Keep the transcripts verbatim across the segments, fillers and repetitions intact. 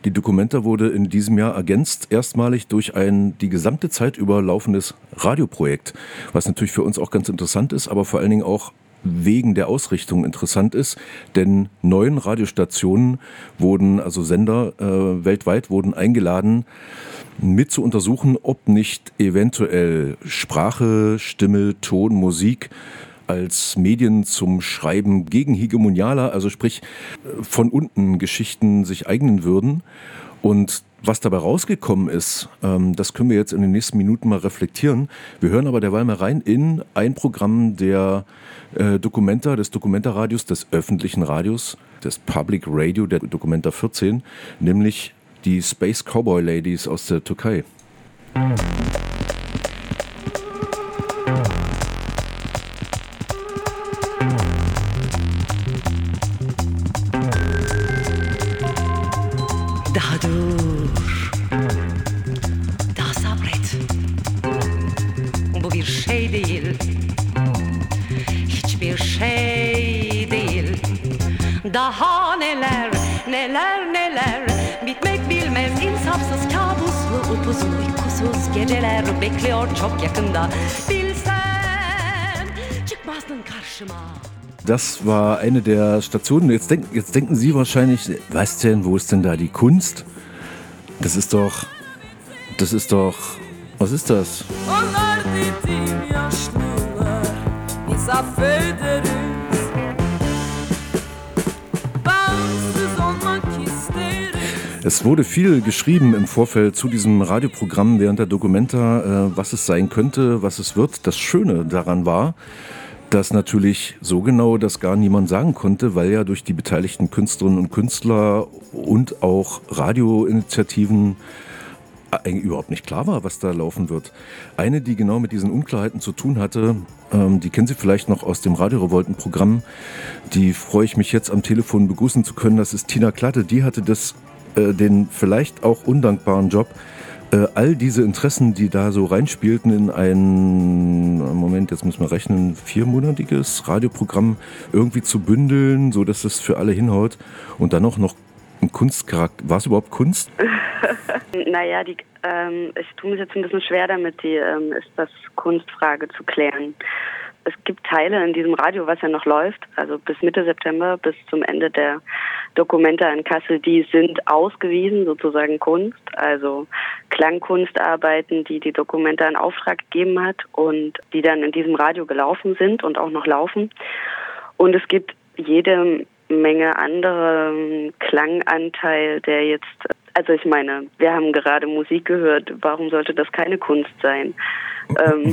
Die Documenta wurde in diesem Jahr ergänzt erstmalig durch ein die gesamte Zeit über laufendes Radioprojekt, was natürlich für uns auch ganz interessant ist, aber vor allen Dingen auch wegen der Ausrichtung interessant ist, denn neun Radiostationen wurden, also Sender äh, weltweit, wurden eingeladen, mit zu untersuchen, ob nicht eventuell Sprache, Stimme, Ton, Musik als Medien zum Schreiben gegen Hegemonialer, also sprich von unten Geschichten sich eignen würden. Und was dabei rausgekommen ist, ähm, das können wir jetzt in den nächsten Minuten mal reflektieren. Wir hören aber derweil mal rein in ein Programm der äh, Documenta, des Documenta-Radios, des öffentlichen Radios, des Public Radio, der Documenta vierzehn, nämlich die Space Cowboy Ladies aus der Türkei. Daha dur, daha sabret. Bu bir şey değil, hiçbir şey değil. Daha neler, neler, neler. Bitmek bilmez insafsız kabuslu upuzun uykusuz geceler bekliyor çok yakında. Bilsen çıkmazdın karşıma. Das war eine der Stationen. Jetzt, denk, jetzt denken Sie wahrscheinlich, was denn, wo ist denn da die Kunst? Das ist doch, das ist doch, was ist das? Onlar dediğim yaşlılar, biz affederiz. Bağımsız olmak isteriz. Es wurde viel geschrieben im Vorfeld zu diesem Radioprogramm während der Documenta, was es sein könnte, was es wird. Das Schöne daran war, dass natürlich so genau das gar niemand sagen konnte, weil ja durch die beteiligten Künstlerinnen und Künstler und auch Radioinitiativen eigentlich überhaupt nicht klar war, was da laufen wird. Eine, die genau mit diesen Unklarheiten zu tun hatte, ähm, die kennen Sie vielleicht noch aus dem Radio-Revolten-Programm, die freue ich mich jetzt am Telefon begrüßen zu können, das ist Tina Klatte, die hatte das, äh, den vielleicht auch undankbaren Job, all diese Interessen, die da so reinspielten in ein, Moment, jetzt muss man rechnen, viermonatiges Radioprogramm irgendwie zu bündeln, so dass es für alle hinhaut und dann auch noch ein Kunstcharakter. War es überhaupt Kunst? Naja, die, ähm, ich tue mich jetzt ein bisschen schwer damit, die ähm, ist das Kunstfrage zu klären. Es gibt Teile in diesem Radio, was ja noch läuft, also bis Mitte September, bis zum Ende der Documenta in Kassel, die sind ausgewiesen, sozusagen Kunst, also Klangkunstarbeiten, die die Documenta in Auftrag gegeben hat und die dann in diesem Radio gelaufen sind und auch noch laufen. Und es gibt jede Menge andere Klanganteil, der jetzt, also ich meine, wir haben gerade Musik gehört, warum sollte das keine Kunst sein? ähm,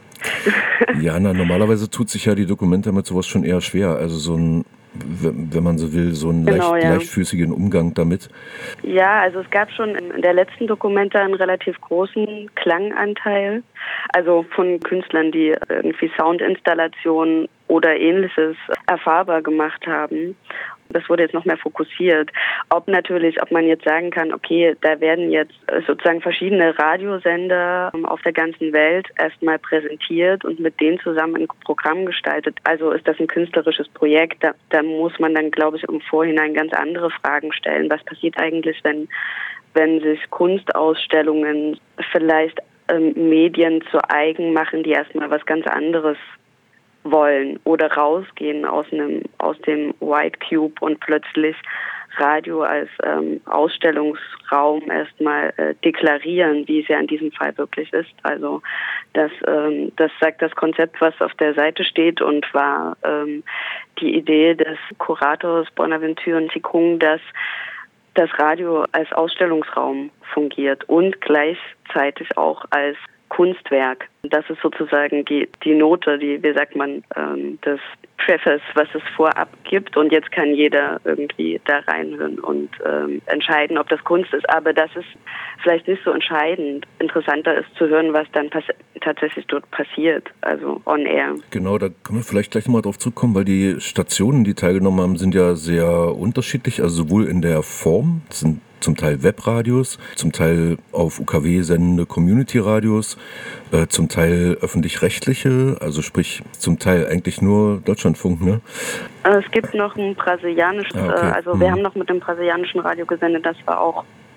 Ja, na, normalerweise tut sich ja die Documenta mit sowas schon eher schwer. Also so ein, wenn man so will, so einen genau, leicht, ja. leichtfüßigen Umgang damit. Ja, also es gab schon in der letzten Documenta einen relativ großen Klanganteil. Also von Künstlern, die irgendwie Soundinstallationen oder Ähnliches erfahrbar gemacht haben. Das wurde jetzt noch mehr fokussiert. Ob natürlich, ob man jetzt sagen kann, okay, da werden jetzt sozusagen verschiedene Radiosender auf der ganzen Welt erstmal präsentiert und mit denen zusammen ein Programm gestaltet. Also ist das ein künstlerisches Projekt. Da, da muss man dann, glaube ich, im Vorhinein ganz andere Fragen stellen. Was passiert eigentlich, wenn, wenn sich Kunstausstellungen vielleicht ähm, Medien zu eigen machen, die erstmal was ganz anderes wollen oder rausgehen aus einem aus dem White Cube und plötzlich Radio als ähm, Ausstellungsraum erstmal äh, deklarieren, wie es ja in diesem Fall wirklich ist. Also das ähm, das sagt das Konzept, was auf der Seite steht und war ähm, die Idee des Kurators Bonaventure Ntikung, dass das Radio als Ausstellungsraum fungiert und gleichzeitig auch als Kunstwerk. Das ist sozusagen die, die Note, die, wie sagt man, ähm, des Preface, was es vorab gibt. Und jetzt kann jeder irgendwie da reinhören und ähm, entscheiden, ob das Kunst ist. Aber das ist vielleicht nicht so entscheidend. Interessanter ist zu hören, was dann pass- tatsächlich dort passiert, also on air. Genau, da können wir vielleicht gleich nochmal drauf zurückkommen, weil die Stationen, die teilgenommen haben, sind ja sehr unterschiedlich, also sowohl in der Form, das sind zum Teil Webradios, zum Teil auf U K W sendende Community-Radios, äh, zum Teil öffentlich-rechtliche, also sprich zum Teil eigentlich nur Deutschlandfunk, ne? Es gibt noch ein brasilianisches, ah, okay. also hm. wir haben noch mit dem brasilianischen Radio gesendet, das war auch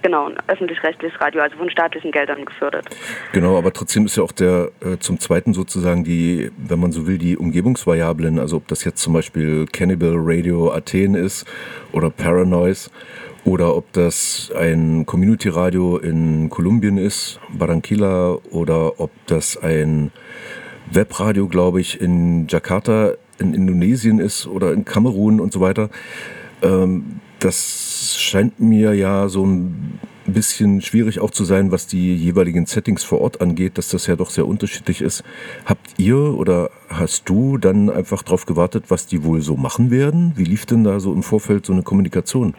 genau, ein öffentlich-rechtliches Radio, also von staatlichen Geldern gefördert. Genau, aber trotzdem ist ja auch der äh, zum Zweiten sozusagen die, wenn man so will, die Umgebungsvariablen, also ob das jetzt zum Beispiel Cannibal Radio Athen ist oder Paranoise oder ob das ein Community-Radio in Kolumbien ist, Barranquilla, oder ob das ein Webradio, glaube ich, in Jakarta in Indonesien ist oder in Kamerun und so weiter. Ähm, das scheint mir ja so ein bisschen schwierig auch zu sein, was die jeweiligen Settings vor Ort angeht, dass das ja doch sehr unterschiedlich ist. Habt ihr oder hast du dann einfach darauf gewartet, was die wohl so machen werden? Wie lief denn da so im Vorfeld so eine Kommunikation?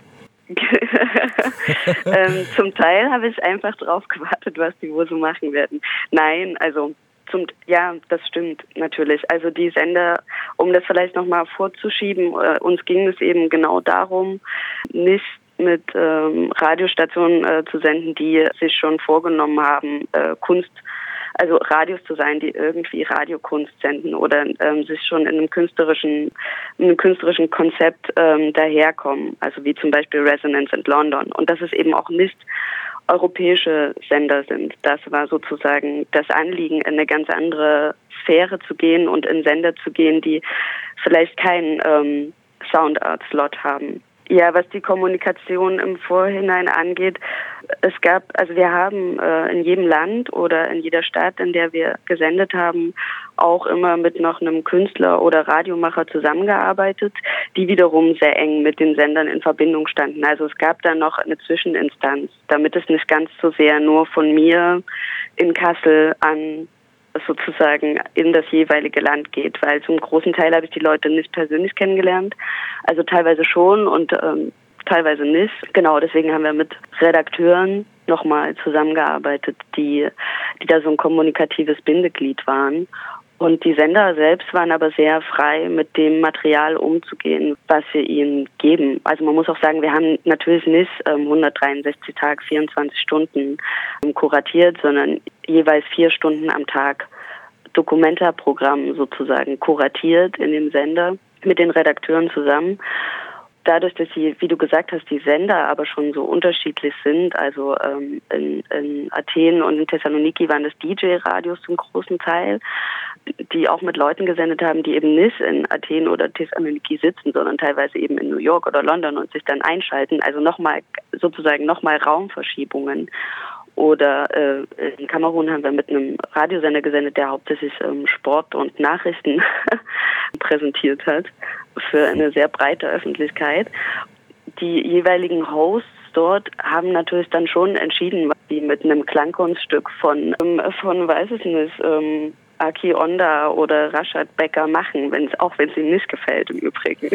ähm, zum Teil habe ich einfach drauf gewartet, was die wohl so machen werden. Nein, also zum, ja, das stimmt natürlich. Also die Sender, um das vielleicht nochmal vorzuschieben, äh, uns ging es eben genau darum, nicht mit ähm, Radiostationen äh, zu senden, die sich schon vorgenommen haben, äh, Kunst, also Radios zu sein, die irgendwie Radiokunst senden oder ähm, sich schon in einem künstlerischen, in einem künstlerischen Konzept ähm, daherkommen, also wie zum Beispiel Resonance in London. Und dass es eben auch nicht europäische Sender sind. Das war sozusagen das Anliegen, in eine ganz andere Sphäre zu gehen und in Sender zu gehen, die vielleicht keinen ähm, Soundart-Slot haben. Ja, was die Kommunikation im Vorhinein angeht, es gab, also wir haben äh, in jedem Land oder in jeder Stadt, in der wir gesendet haben, auch immer mit noch einem Künstler oder Radiomacher zusammengearbeitet, die wiederum sehr eng mit den Sendern in Verbindung standen. Also es gab da noch eine Zwischeninstanz, damit es nicht ganz so sehr nur von mir in Kassel an sozusagen in das jeweilige Land geht, weil zum großen Teil habe ich die Leute nicht persönlich kennengelernt, also teilweise schon und ähm, teilweise nicht. Genau, deswegen haben wir mit Redakteuren nochmal zusammengearbeitet, die, die da so ein kommunikatives Bindeglied waren. Und die Sender selbst waren aber sehr frei, mit dem Material umzugehen, was wir ihnen geben. Also man muss auch sagen, wir haben natürlich nicht ähm, hundertdreiundsechzig Tage, vierundzwanzig Stunden ähm, kuratiert, sondern jeweils vier Stunden am Tag Dokumentarprogramm sozusagen kuratiert in dem Sender mit den Redakteuren zusammen. Dadurch, dass sie, wie du gesagt hast, die Sender aber schon so unterschiedlich sind, also ähm, in, in Athen und in Thessaloniki waren das D J-Radios zum großen Teil, die auch mit Leuten gesendet haben, die eben nicht in Athen oder Thessaloniki sitzen, sondern teilweise eben in New York oder London und sich dann einschalten. Also nochmal sozusagen nochmal Raumverschiebungen. Oder äh, in Kamerun haben wir mit einem Radiosender gesendet, der hauptsächlich ähm, Sport und Nachrichten präsentiert hat für eine sehr breite Öffentlichkeit. Die jeweiligen Hosts dort haben natürlich dann schon entschieden, was sie mit einem Klangkunststück von, ähm, von weiß ich nicht, ähm, Aki Onda oder Rashad Becker machen, wenn's, auch wenn es ihnen nicht gefällt im Übrigen.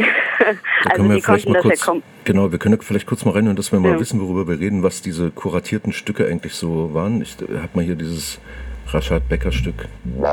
Da also die konnten das kurz, ja kom- Genau, wir können ja vielleicht kurz mal rein und dass wir mal ja. wissen, worüber wir reden, was diese kuratierten Stücke eigentlich so waren. Ich äh, habe mal hier dieses Rashad Becker Stück.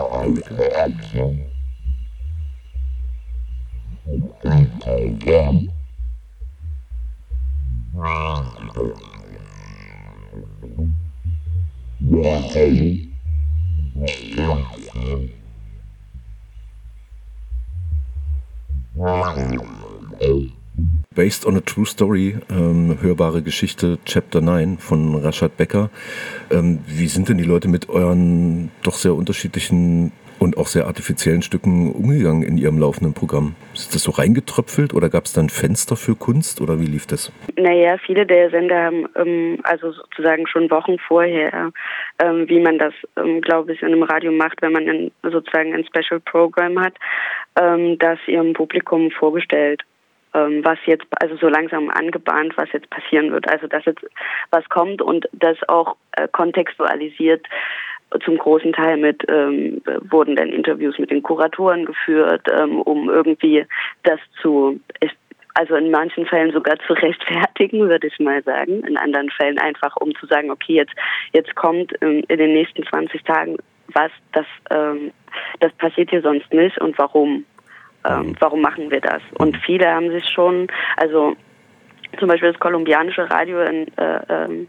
Based on a True Story, ähm, hörbare Geschichte, Chapter neun von Rashad Becker. Ähm, wie sind denn die Leute mit euren doch sehr unterschiedlichen und auch sehr artifiziellen Stücken umgegangen in ihrem laufenden Programm? Ist das so reingetröpfelt oder gab es da ein Fenster für Kunst oder wie lief das? Naja, viele der Sender haben ähm, also sozusagen schon Wochen vorher, ähm, wie man das, ähm, glaube ich, in einem Radio macht, wenn man ein, sozusagen ein Special Program hat, ähm, das ihrem Publikum vorgestellt, ähm, was jetzt, also so langsam angebahnt, was jetzt passieren wird. Also dass jetzt was kommt und das auch äh, kontextualisiert. Zum großen Teil mit ähm, wurden dann Interviews mit den Kuratoren geführt, ähm, um irgendwie das zu, also in manchen Fällen sogar zu rechtfertigen, würde ich mal sagen. In anderen Fällen einfach, um zu sagen, okay, jetzt jetzt kommt ähm, in den nächsten zwanzig Tagen was, das ähm, das passiert hier sonst nicht und warum? Ähm, warum machen wir das? Und viele haben sich schon, also zum Beispiel das kolumbianische Radio in, äh, ähm,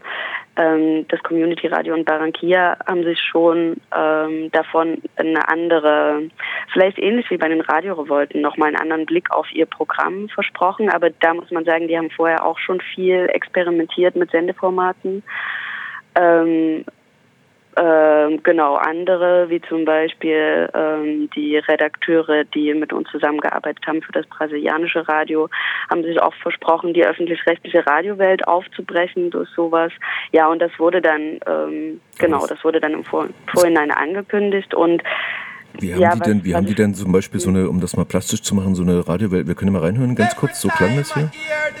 ähm, das Community Radio in Barranquilla haben sich schon ähm, davon eine andere, vielleicht ähnlich wie bei den Radiorevolten, nochmal einen anderen Blick auf ihr Programm versprochen. Aber da muss man sagen, die haben vorher auch schon viel experimentiert mit Sendeformaten. Ähm, ähm, genau, andere, wie zum Beispiel ähm, die Redakteure, die mit uns zusammengearbeitet haben für das brasilianische Radio, haben sich auch versprochen, die öffentlich-rechtliche Radiowelt aufzubrechen durch sowas. Ja, und das wurde dann, ähm, genau, das wurde dann im Vor- Vorhinein angekündigt und Wie haben ja, die was, denn, wie haben die ich, denn zum Beispiel so eine, um das mal plastisch zu machen, so eine Radiowelt? Wir können ja mal reinhören, ganz kurz, so klang das hier.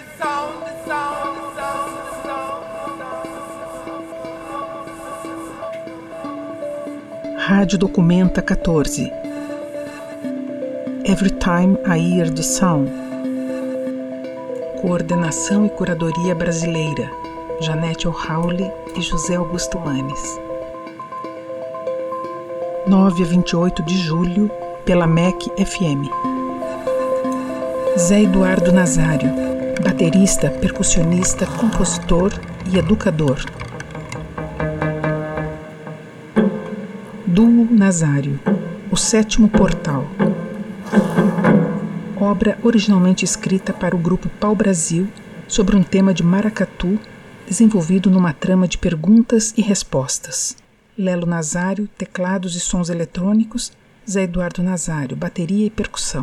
Rádio Documenta catorze. Every Time I Hear the Sound. Coordenação e curadoria brasileira, Janete O'Howley e José Augusto Manes. nove a vinte e oito de julho, pela M E C F M. Zé Eduardo Nazário, baterista, percussionista, compositor e educador. Duo Nazário, O Sétimo Portal. Obra originalmente escrita para o grupo Pau Brasil sobre um tema de maracatu desenvolvido numa trama de perguntas e respostas. Lelo Nazário, teclados e sons eletrônicos. Zé Eduardo Nazário, bateria e percussão.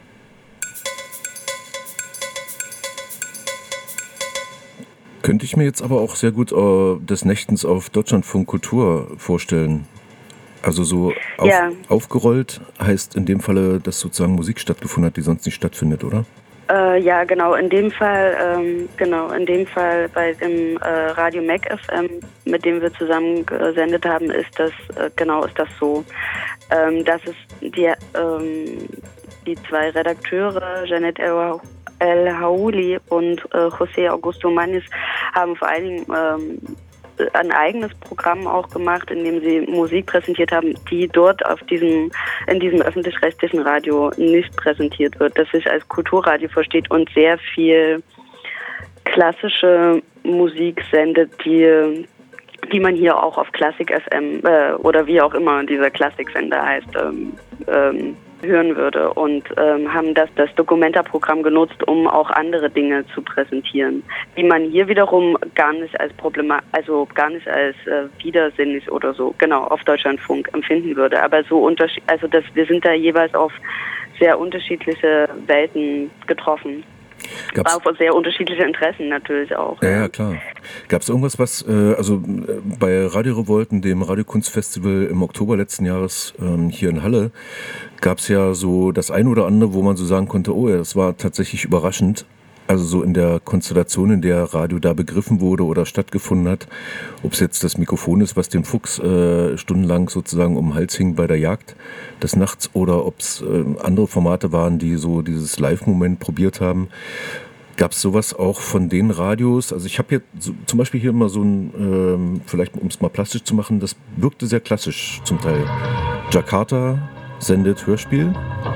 Könnte ich mir jetzt aber auch sehr gut äh, des Nächtens auf Deutschlandfunk Kultur vorstellen. Also so auf, ja. aufgerollt heißt in dem Falle, dass sozusagen Musik stattgefunden hat, die sonst nicht stattfindet, oder? Äh, ja, genau. In dem Fall, ähm, genau, in dem Fall bei dem äh, Radio M E C F M, mit dem wir zusammen gesendet haben, ist das äh, genau ist das so. Ähm, dass es die ähm, die zwei Redakteure, Janete O'Howley und äh, José Augusto Manes, haben vor allen Dingen ähm, ein eigenes Programm auch gemacht, in dem sie Musik präsentiert haben, die dort auf diesem, in diesem öffentlich-rechtlichen Radio nicht präsentiert wird, das sich als Kulturradio versteht und sehr viel klassische Musik sendet, die, die man hier auch auf Classic F M äh, oder wie auch immer dieser Klassiksender heißt, ähm, ähm, hören würde und ähm, haben das, das Documenta-Programm genutzt, um auch andere Dinge zu präsentieren, die man hier wiederum gar nicht als Problema, also gar nicht als äh, widersinnig oder so, genau, auf Deutschlandfunk empfinden würde. Aber so unterschied, also das, wir sind da jeweils auf sehr unterschiedliche Welten getroffen. Gab's Auf sehr unterschiedliche Interessen natürlich auch. Ja, ja, klar. Gab es irgendwas, was, äh, also äh, bei Radio Revolten, dem Radiokunstfestival im Oktober letzten Jahres ähm, hier in Halle, gab es ja so das eine oder andere, wo man so sagen konnte, oh ja, das war tatsächlich überraschend. Also so in der Konstellation, in der Radio da begriffen wurde oder stattgefunden hat, ob es jetzt das Mikrofon ist, was dem Fuchs äh, stundenlang sozusagen um den Hals hing bei der Jagd des Nachts, oder ob es äh, andere Formate waren, die so dieses Live-Moment probiert haben. Gab es sowas auch von den Radios? Also ich habe hier so, zum Beispiel hier immer so ein, ähm, vielleicht um es mal plastisch zu machen, das wirkte sehr klassisch zum Teil. Jakarta sendet Hörspiel.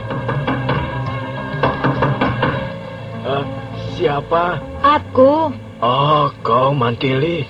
Siapa? Aku. Oh, kau Mantili.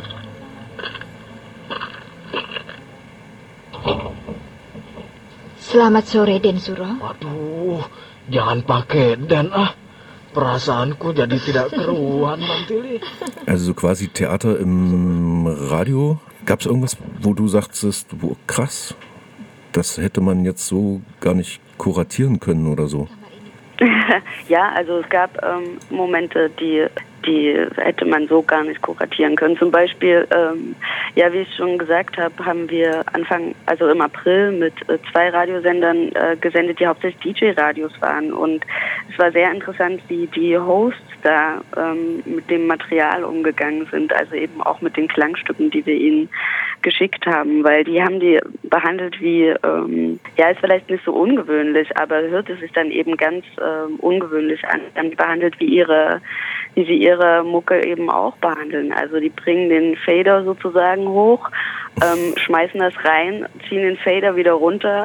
Selamat sore, Den Suro. Waduh, jangan pakai Den ah. Perasaanku jadi tidak keruan, Mantili. Also so quasi Theater im Radio. Gab es irgendwas, wo du sagtest, wo, krass, das hätte man jetzt so gar nicht kuratieren können oder so? Ja, also es gab ähm, Momente, die, die hätte man so gar nicht kuratieren können. Zum Beispiel, ähm, ja, wie ich schon gesagt habe, haben wir Anfang, also im April mit äh, zwei Radiosendern äh, gesendet, die hauptsächlich D J-Radios waren. Und es war sehr interessant, wie die Hosts da ähm, mit dem Material umgegangen sind, also eben auch mit den Klangstücken, die wir ihnen geschickt haben, weil die haben die behandelt wie, ähm, ja, ist vielleicht nicht so ungewöhnlich, aber hört es sich dann eben ganz ähm, ungewöhnlich an. Die haben die behandelt wie ihre, wie sie ihre Mucke eben auch behandeln. Also die bringen den Fader sozusagen hoch, ähm, schmeißen das rein, ziehen den Fader wieder runter,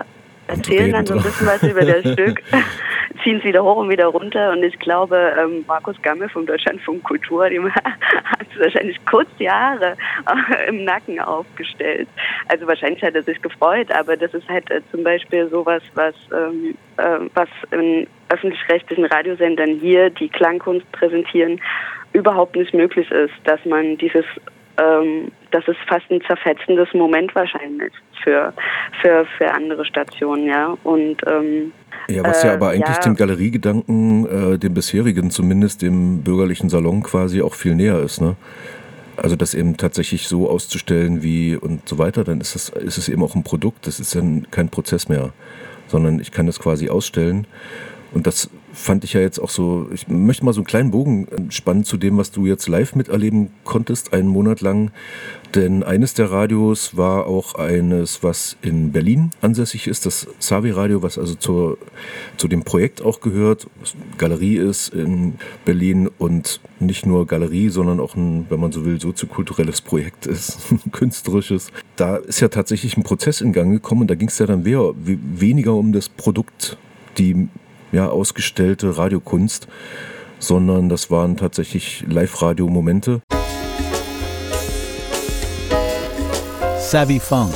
erzählen dann so ein bisschen was über das Stück, ziehen es wieder hoch und wieder runter. Und ich glaube, ähm, Markus Gamme vom Deutschlandfunk Kultur, dem hat es wahrscheinlich kurz die Haare im Nacken aufgestellt. Also wahrscheinlich hat er sich gefreut, aber das ist halt äh, zum Beispiel sowas, was, ähm, äh, was in öffentlich-rechtlichen Radiosendern hier, die Klangkunst präsentieren, überhaupt nicht möglich ist, dass man dieses ähm, das ist fast ein zerfetzendes Moment wahrscheinlich für, für, für andere Stationen, ja. Und ähm, ja, was ja aber eigentlich ja. dem Galeriegedanken, äh, dem bisherigen zumindest, dem bürgerlichen Salon quasi auch viel näher ist, ne? Also das eben tatsächlich so auszustellen wie und so weiter, dann ist es, ist es eben auch ein Produkt, das ist dann kein Prozess mehr, sondern ich kann das quasi ausstellen. Und das fand ich ja jetzt auch so, ich möchte mal so einen kleinen Bogen spannen zu dem, was du jetzt live miterleben konntest, einen Monat lang. Denn eines der Radios war auch eines, was in Berlin ansässig ist, das Savi-Radio, was also zur, zu dem Projekt auch gehört, was Galerie ist in Berlin und nicht nur Galerie, sondern auch ein, wenn man so will, soziokulturelles Projekt ist, ein künstlerisches. Da ist ja tatsächlich ein Prozess in Gang gekommen und da ging es ja dann mehr, weniger um das Produkt, die ja, ausgestellte Radiokunst, sondern das waren tatsächlich Live-Radio-Momente. Savvy Funk,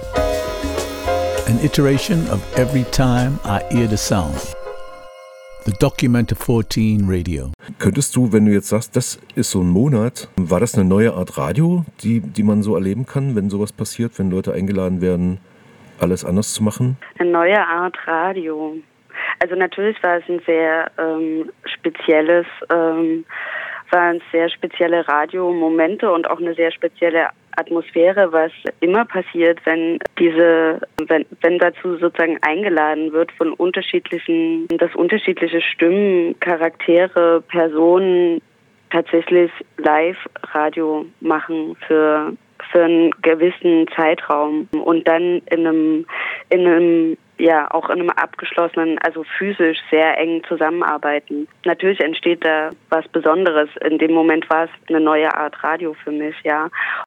an iteration of every time I hear the sound. The Documenta fourteen Radio. Könntest du, wenn du jetzt sagst, das ist so ein Monat, war das eine neue Art Radio, die, die man so erleben kann, wenn sowas passiert, wenn Leute eingeladen werden, alles anders zu machen? Eine neue Art Radio. Also natürlich war es ein sehr ähm, spezielles, ähm, waren sehr spezielle Radiomomente und auch eine sehr spezielle Atmosphäre, was immer passiert, wenn diese, wenn, wenn dazu sozusagen eingeladen wird von unterschiedlichen, dass unterschiedliche Stimmen, Charaktere, Personen tatsächlich Live-Radio machen für für einen gewissen Zeitraum und dann in einem, in einem, ja, auch in einem abgeschlossenen, also physisch sehr eng zusammenarbeiten. Natürlich entsteht da was Besonderes. In dem Moment war es eine neue Art Radio für mich, ja.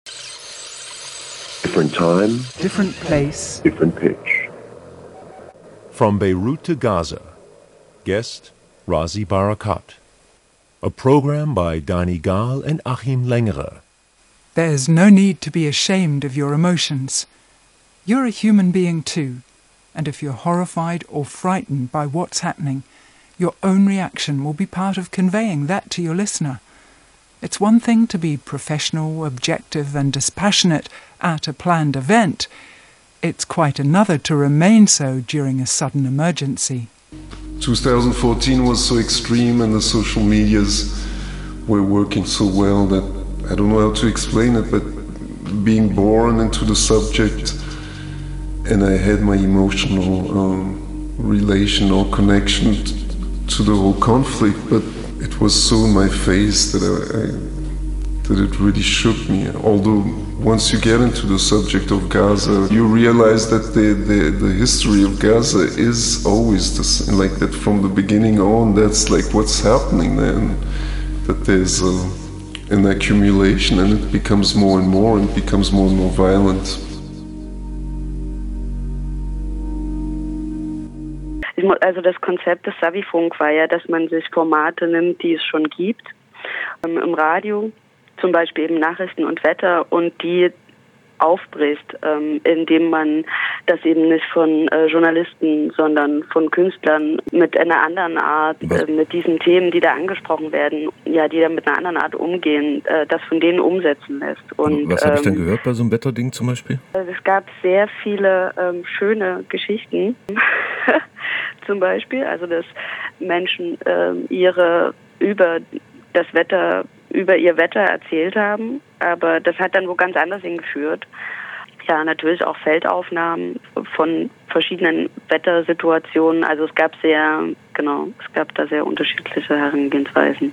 Different time, different place, different pitch. From Beirut to Gaza. Guest Razi Barakat. A program by Dani Gal and Achim Lengerer. There's no need to be ashamed of your emotions. You're a human being too, and if you're horrified or frightened by what's happening, your own reaction will be part of conveying that to your listener. It's one thing to be professional, objective and dispassionate at a planned event. It's quite another to remain so during a sudden emergency. twenty fourteen was so extreme and the social medias were working so well that I don't know how to explain it, but being born into the subject and I had my emotional um, relation or connection t- to the whole conflict, but it was so in my face that I, I that it really shook me. Although once you get into the subject of Gaza, you realize that the, the, the history of Gaza is always this, like that from the beginning on, that's like what's happening then, that there's a an accumulation and it becomes more and more and becomes more and more violent. Also das Konzept des Savifunk war ja, dass man sich Formate nimmt, die es schon gibt, ähm, im Radio, zum Beispiel eben Nachrichten und Wetter, und die aufbricht, ähm, indem man das eben nicht von äh, Journalisten, sondern von Künstlern mit einer anderen Art, äh, mit diesen Themen, die da angesprochen werden, ja, die da mit einer anderen Art umgehen, äh, das von denen umsetzen lässt. Und was habe ich denn ähm, gehört bei so einem Wetterding zum Beispiel? Es gab sehr viele ähm, schöne Geschichten, zum Beispiel, also dass Menschen ähm, ihre über das Wetter über ihr Wetter erzählt haben, aber das hat dann wo ganz anders hingeführt. Ja, natürlich auch Feldaufnahmen von verschiedenen Wettersituationen. Also es gab sehr, genau, es gab da sehr unterschiedliche Herangehensweisen.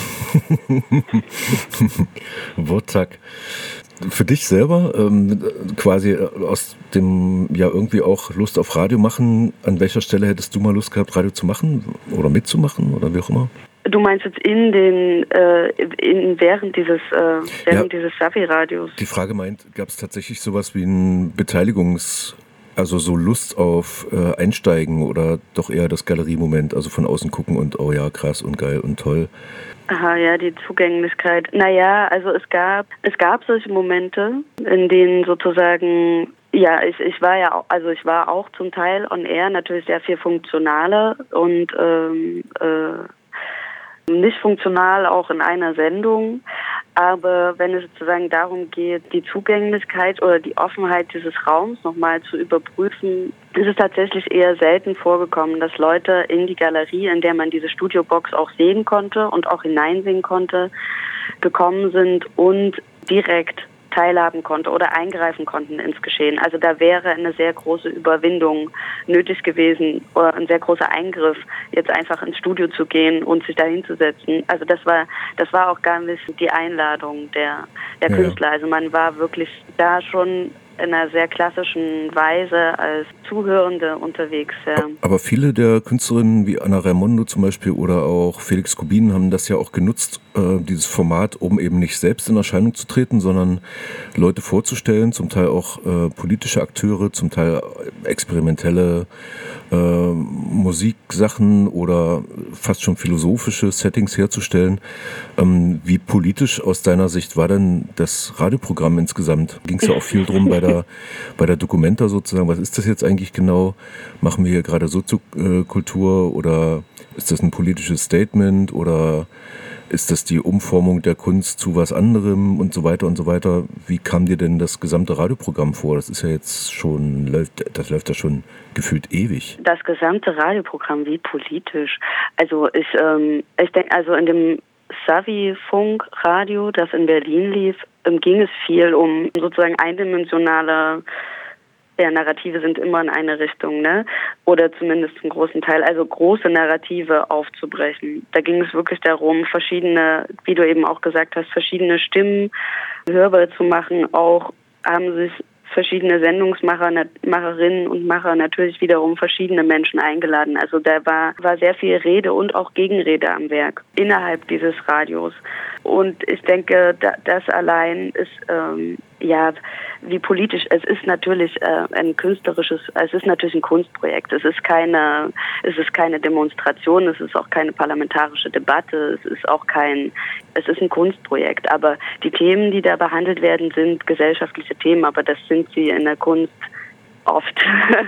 Wurtak. Für dich selber, ähm, quasi aus dem, ja irgendwie auch Lust auf Radio machen, an welcher Stelle hättest du mal Lust gehabt, Radio zu machen oder mitzumachen oder wie auch immer? Du meinst jetzt in den, äh, in, während dieses, äh, während ja, dieses Safi-Radios? Die Frage meint, gab es tatsächlich sowas wie ein Beteiligungs- Also so Lust auf äh, Einsteigen oder doch eher das Galeriemoment, also von außen gucken und oh ja, krass und geil und toll. Aha, ja, die Zugänglichkeit. Naja, also es gab, es gab solche Momente, in denen sozusagen, ja, ich, ich war ja, auch, also ich war auch zum Teil on air, natürlich sehr viel funktionaler und ähm, äh, nicht funktional auch in einer Sendung. Aber wenn es sozusagen darum geht, die Zugänglichkeit oder die Offenheit dieses Raums nochmal zu überprüfen, ist es tatsächlich eher selten vorgekommen, dass Leute in die Galerie, in der man diese Studiobox auch sehen konnte und auch hineinsehen konnte, gekommen sind und direkt teilhaben konnte oder eingreifen konnten ins Geschehen. Also da wäre eine sehr große Überwindung nötig gewesen oder ein sehr großer Eingriff, jetzt einfach ins Studio zu gehen und sich da hinzusetzen. Also das war das war auch gar nicht die Einladung der, der ja. Künstler. Also man war wirklich da schon in einer sehr klassischen Weise als Zuhörende unterwegs. Ja. Aber viele der Künstlerinnen wie Anna Raimondo zum Beispiel oder auch Felix Kubin haben das ja auch genutzt, äh, dieses Format, um eben nicht selbst in Erscheinung zu treten, sondern Leute vorzustellen, zum Teil auch äh, politische Akteure, zum Teil experimentelle äh, Musiksachen oder fast schon philosophische Settings herzustellen. Ähm, wie politisch aus deiner Sicht war denn das Radioprogramm insgesamt? Ging es ja auch viel drum bei der, bei der Documenta sozusagen. Was ist das jetzt eigentlich genau? Machen wir hier gerade Soziokultur oder ist das ein politisches Statement oder ist das die Umformung der Kunst zu was anderem und so weiter und so weiter? Wie kam dir denn das gesamte Radioprogramm vor? Das ist ja jetzt schon, läuft, das läuft ja schon gefühlt ewig. Das gesamte Radioprogramm, wie politisch? Also ich, ähm, ich denke, also in dem Savi-Funk-Radio, das in Berlin lief, ähm, ging es viel um sozusagen eindimensionale Ja, Narrative sind immer in eine Richtung, ne? Oder zumindest einen großen Teil, also große Narrative aufzubrechen. Da ging es wirklich darum, verschiedene, wie du eben auch gesagt hast, verschiedene Stimmen hörbar zu machen. Auch haben sich verschiedene Sendungsmacher, Macherinnen und Macher natürlich wiederum verschiedene Menschen eingeladen. Also da war, war sehr viel Rede und auch Gegenrede am Werk innerhalb dieses Radios. Und ich denke, da, das allein ist, ähm, ja, wie politisch, es ist natürlich äh, ein künstlerisches, es ist natürlich ein Kunstprojekt. Es ist keine, es ist keine Demonstration, es ist auch keine parlamentarische Debatte, es ist auch kein, es ist ein Kunstprojekt. Aber die Themen, die da behandelt werden, sind gesellschaftliche Themen, aber das sind sie in der Kunst oft.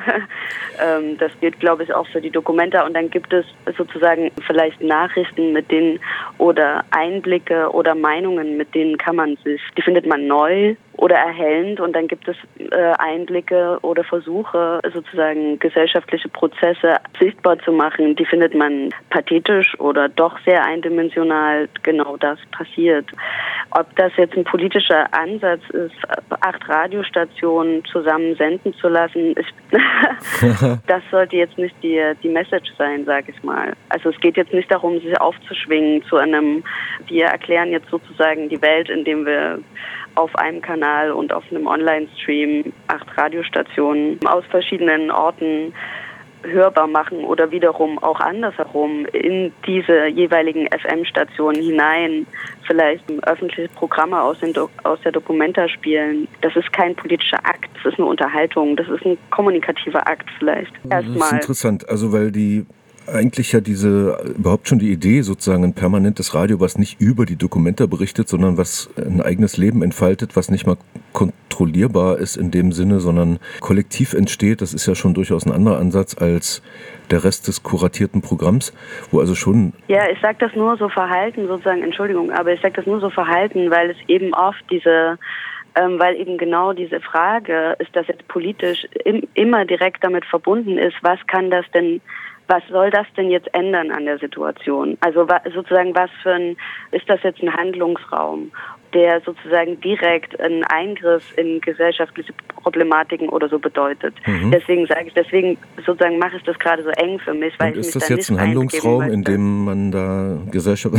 ähm, das gilt, glaube ich, auch für die Documenta. Und dann gibt es sozusagen vielleicht Nachrichten, mit denen oder Einblicke oder Meinungen, mit denen kann man sich, die findet man neu oder erhellend, und dann gibt es äh, Einblicke oder Versuche, sozusagen gesellschaftliche Prozesse sichtbar zu machen. Die findet man pathetisch oder doch sehr eindimensional. Genau das passiert. Ob das jetzt ein politischer Ansatz ist, acht Radiostationen zusammen senden zu lassen, ich, das sollte jetzt nicht die, die Message sein, sage ich mal. Also es geht jetzt nicht darum, sich aufzuschwingen zu einem, wir erklären jetzt sozusagen die Welt, indem wir auf einem Kanal und auf einem Online-Stream acht Radiostationen aus verschiedenen Orten hörbar machen oder wiederum auch andersherum in diese jeweiligen F M-Stationen hinein vielleicht öffentliche Programme aus, den Do- aus der Documenta spielen. Das ist kein politischer Akt, das ist eine Unterhaltung, das ist ein kommunikativer Akt vielleicht. Erstmal. Das ist interessant, also weil die eigentlich ja diese, überhaupt schon die Idee, sozusagen ein permanentes Radio, was nicht über die Documenta berichtet, sondern was ein eigenes Leben entfaltet, was nicht mal kontrollierbar ist in dem Sinne, sondern kollektiv entsteht. Das ist ja schon durchaus ein anderer Ansatz als der Rest des kuratierten Programms, wo also schon... Ja, ich sage das nur so verhalten, sozusagen, Entschuldigung, aber ich sage das nur so verhalten, weil es eben oft diese... Ähm, weil eben genau diese Frage, ist das jetzt politisch, im, immer direkt damit verbunden ist, was kann das denn... Was soll das denn jetzt ändern an der Situation? Also sozusagen, was für ein, ist das jetzt ein Handlungsraum, der sozusagen direkt einen Eingriff in gesellschaftliche Problematiken oder so bedeutet? Mhm. Deswegen sage ich, deswegen sozusagen mache ich das gerade so eng für mich, weil Und ich ist mich das da jetzt nicht ein Handlungsraum, möchte. in dem man da Gesellschaft...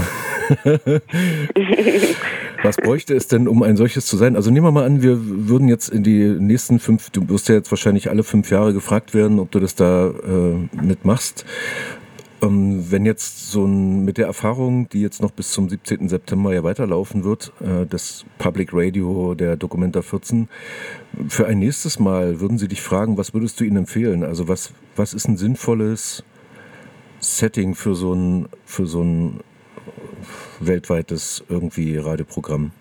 Was bräuchte es denn, um ein solches zu sein? Also nehmen wir mal an, wir würden jetzt in die nächsten fünf, du wirst ja jetzt wahrscheinlich alle fünf Jahre gefragt werden, ob du das da äh, mitmachst. Ähm, wenn jetzt so ein, mit der Erfahrung, die jetzt noch bis zum siebzehnten September ja weiterlaufen wird, äh, das Public Radio der Documenta vierzehn, für ein nächstes Mal würden sie dich fragen, was würdest du ihnen empfehlen? Also was, was ist ein sinnvolles Setting für so ein, für so ein weltweites irgendwie Radioprogramm?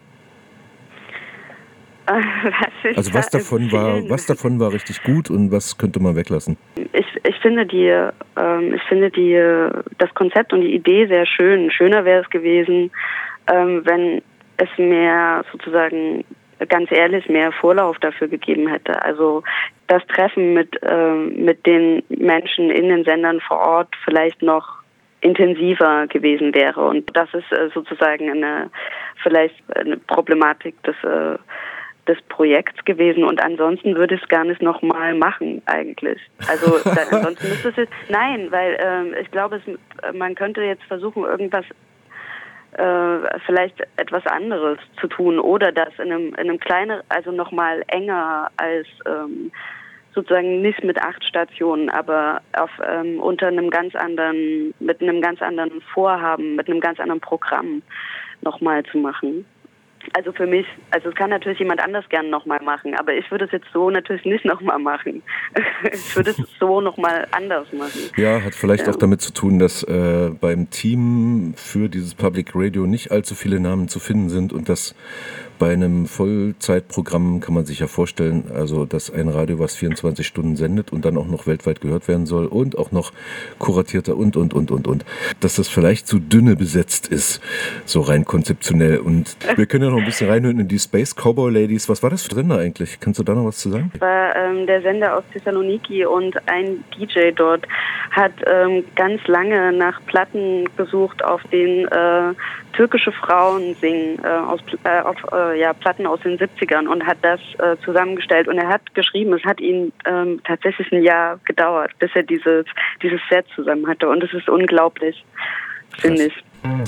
Was also was davon war, was davon war richtig gut und was könnte man weglassen? Ich, ich finde die, ähm, ich finde die, das Konzept und die Idee sehr schön. Schöner wäre es gewesen, ähm, wenn es mehr sozusagen, ganz ehrlich, mehr Vorlauf dafür gegeben hätte. Also das Treffen mit ähm, mit den Menschen in den Sendern vor Ort vielleicht noch intensiver gewesen wäre. Und das ist äh, sozusagen eine vielleicht eine Problematik des äh, des Projekts gewesen, und ansonsten würde ich es gar nicht nochmal machen eigentlich. Also dann, ansonsten müsste es jetzt, nein, weil ähm, ich glaube, es, man könnte jetzt versuchen, irgendwas äh, vielleicht etwas anderes zu tun oder das in einem, in einem kleineren, also nochmal enger als ähm, sozusagen nicht mit acht Stationen, aber auf ähm, unter einem ganz anderen, mit einem ganz anderen Vorhaben, mit einem ganz anderen Programm nochmal zu machen. Also für mich, also es kann natürlich jemand anders gerne nochmal machen, aber ich würde es jetzt so natürlich nicht nochmal machen. Ich würde es so nochmal anders machen. Ja, hat vielleicht ja. auch damit zu tun, dass äh, beim Team für dieses Public Radio nicht allzu viele Namen zu finden sind und dass bei einem Vollzeitprogramm kann man sich ja vorstellen, also dass ein Radio, was vierundzwanzig Stunden sendet und dann auch noch weltweit gehört werden soll und auch noch kuratierter und, und, und, und, und, dass das vielleicht zu dünne besetzt ist, so rein konzeptionell. Und wir können ja noch ein bisschen reinhören in die Space Cowboy Ladies. Was war das für drin da eigentlich? Kannst du da noch was zu sagen? Das war ähm, der Sender aus Thessaloniki, und ein D J dort hat ähm, ganz lange nach Platten gesucht, auf denen äh, türkische Frauen singen, äh, aus, äh, auf äh, ja, Platten aus den siebzigern, und hat das äh, zusammengestellt. Und er hat geschrieben, es hat ihm ähm, tatsächlich ein Jahr gedauert, bis er dieses, dieses Set zusammen hatte. Und es ist unglaublich, finde ich.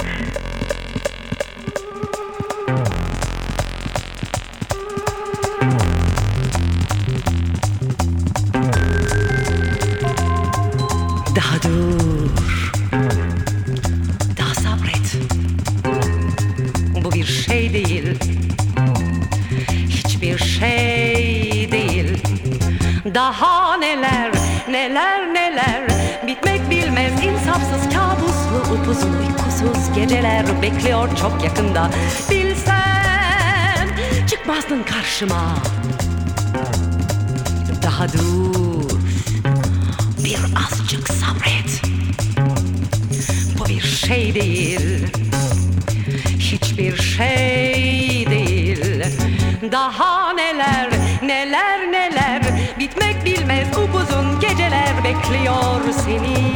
Daha dur, daha sabret. Bu bir şey değil, hiçbir şey değil. Daha neler, neler, neler. Bitmek bilmez insafsız, kabuslu, upuzun, uykusuz geceler bekliyor çok yakında. Bilsen çıkmazdın karşıma. Daha dur, bir azıcık sabret. Bu bir şey değil, hiçbir şey değil. Daha neler, neler, neler. Bitmek bilmez upuzun geceler bekliyor seni.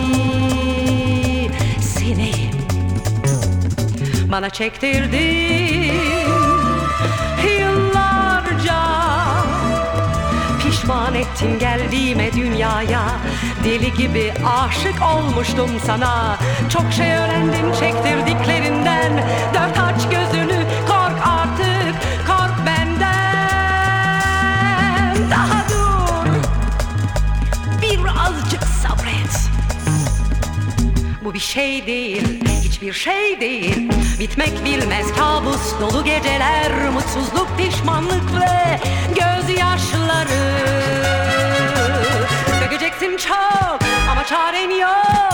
Seni bana çektirdin yıllarca. Pişman ettin geldiğime dünyaya. Deli gibi aşık olmuştum sana. Çok şey öğrendim çektirdiklerinden. Dört aç gözünü, kork artık, kork benden. Daha dur, birazcık sabret. Bu bir şey değil, hiçbir şey değil. Bitmek bilmez kabus dolu geceler. Mutsuzluk, pişmanlık ve gözyaşları. Dökeceksin çok ama çaren yok.